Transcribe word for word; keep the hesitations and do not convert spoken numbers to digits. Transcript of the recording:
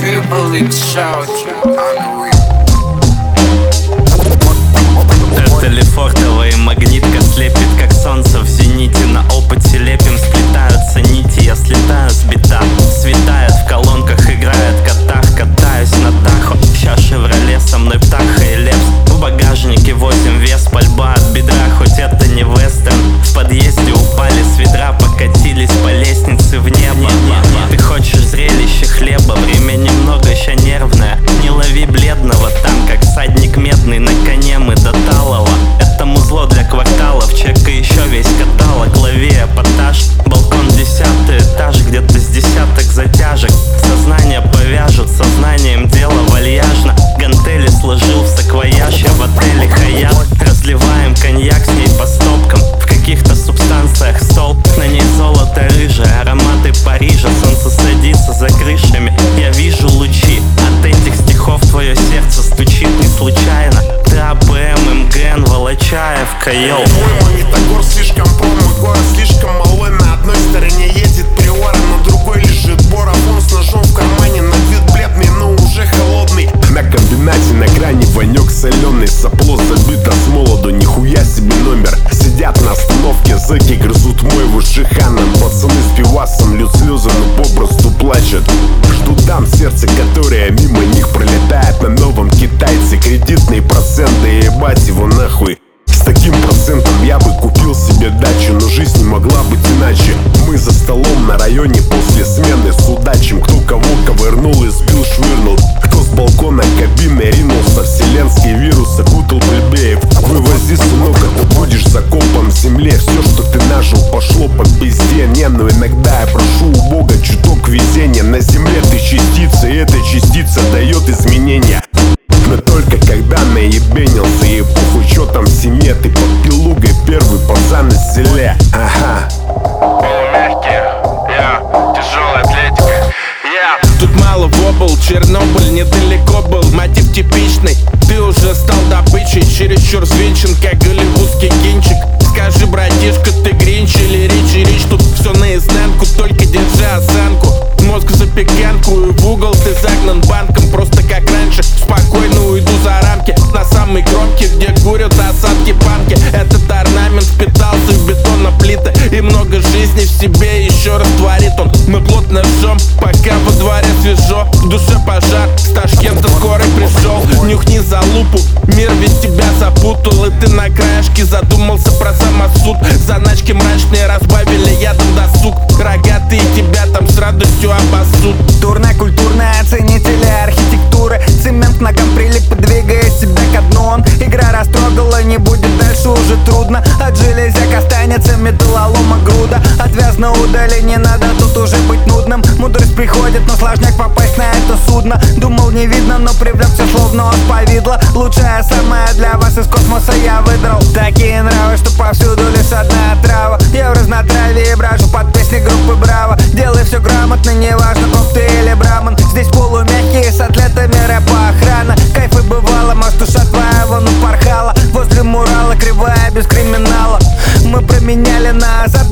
people in shout. Это Лефортово и магнитка слепит, как солнце в зените. На опыте лепим, сплетаются нити. Я слетаю с бита, светает в колонках, играет катах. Катаюсь на Тахо, ща Шевроле, со мной Птаха и Лепс. В багажнике восемь вес, пальба от бедра, хоть это не вестерн. В подъезде упали с ведра, покатились по лестнице в небо. Ты хочешь зрелище хлеба, время немного, ща нервное. Не лови бледного, там как всадник медный на коне мы до Талова. Это музло для кварталов, чека еще весь каталог. Лови эпатаж, балкон десятый этаж, где-то с десяток затяжек. Сознание повяжут, сознанием дело вальяжно. Гантели сложил в саквояж, я в отеле Хаят. Разливаем коньяк с ней по стопкам, в каких-то субстанциях стол. На ней золото рыжее, ароматы Парижа. Солнце садится за крышами, я вижу лучи. От этих стихов твое сердце стучит не случайно. Ты АБМ, МГН, Волочаев, Кайол. Мой магнитогор слишком промо, город слишком малой. На одной стороне едет Приора, на другой лежит Бора. Вон с ножом в кармане, на вид бледный, но уже холодный. На комбинате на грани вонек соленый. Сопло забито с молоду, нихуя себе номер. Сидят на остановке, зэки грызут мой в уши ханом. Пацаны с пивасом льют слезы, но попросту плачут. Ждут дам сердце, которое мимо них пролетает. На новом китайце кредитные проценты, ебать его нахуй. С таким процентом я бы купил себе дачу, но жизнь не могла быть иначе. Мы за столом на районе после смены судачим. Кто кого ковырнул и сбил, швырнул. Кто с балкона кабины ринулся. Вселенский вирус окутал плебеев. Вывози, сынок, а ты будешь закопан в земле. Все, что ты нажил, пошло по пизде. Не, но иногда я прошу у Бога чуток везения. На земле ты частица, и эта частица дает изменения. Но только когда наебенился, и похуй, чё там в семье. Ты под пилугой первый пацан из селе. Ага. Полумягкие, я, тяжелая атлетика, я. Тут мало вобл, Чернобыль недалеко был. Мотив типичный, ты уже стал добычей. Чересчур взвинчен, как голливудский кинчик. Скажи, братишка, ты гринч или речи речь? Тут все наизнанку, только держи осанку. Мозг в запеканку и в угол ты загнан банком. Просто как раньше, спокойно уйду за рамки. На самой кромке, где курят осадки панки. Этот орнамент впитался в бетоноплиты. И много жизни в себе еще растворит он. Мы плотно жжем, пока во дворе свежо. В душе пожар, с Ташкента скорый пришел. Нюхни за лупу, мир ведь тебя запутал. И ты на краешке задумался про самосуд. Заначки мрачные разбавили ядом досуг. Рогатые тебя там с радостью обоссут. Турно-культурные оценители архитектуры. Цемент ногам прилип, двигая себя ко дну. Он игра растрогала, не будет дальше уже трудно. От железяк останется металлолома груда. Отвязно удали, не надо тут уже быть нудным. Мудрость приходит, но сложняк попасть на это судно. Думал не видно, но привлекся словно от повидла. Лучшая самая для вас из космоса я выдрал. Такие нравы, что повсюду лишь одна трава. Я в разнотравии брожу под песни группы Браво. Делай все грамотно, неважно, коп ты или браман. Здесь полумягкие с атлетами рэпа охрана. Кайфы бывало, может душа твоя вон упорхала. Возле мурала кривая без криминала. Мы променяли назад